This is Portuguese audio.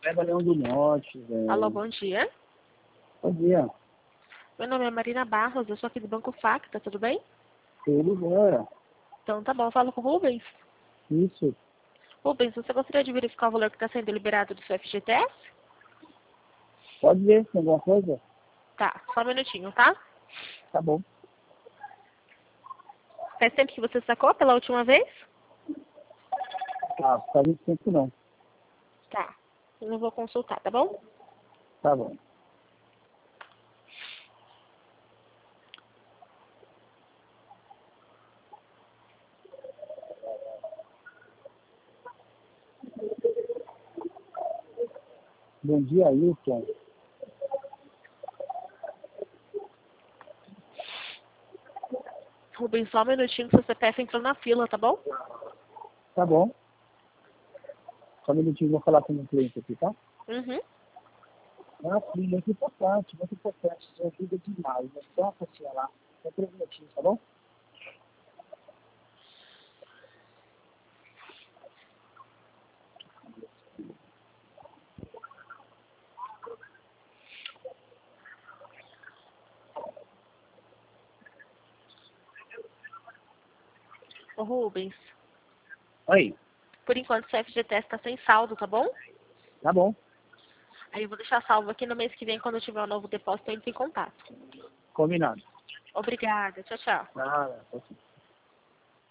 Pega Leão do Norte, velho. Alô, bom dia. Bom dia. Meu nome é Marina Barros, eu sou aqui do Banco Facta, tudo bem? Tudo bom? Então tá bom, falo com o Rubens. Isso. Rubens, você gostaria de verificar o valor que está sendo liberado do seu FGTS? Pode ver, tem alguma coisa? Tá, só um minutinho, tá? Tá bom. Faz tempo que você sacou pela última vez? Ah, faz muito tempo não. Tá, eu não vou consultar, tá bom? Tá bom. Bom dia, Wilton. Rubens, só um minutinho que seu CPF entrou na fila, tá bom? Tá bom. Só um minutinho, vou falar com o meu cliente aqui, tá? Uhum. Ah, sim, muito importante, muito importante. Isso ajuda demais. É só uma passinha lá. Só 3 minutinhos, tá bom? Ô Rubens, Oi. por enquanto seu FGTS tá sem saldo, tá bom? Tá bom. Aí eu vou deixar salvo aqui no mês que vem, quando eu tiver um novo depósito, eu entro em contato. Combinado. Obrigada, tchau, tchau. Nada.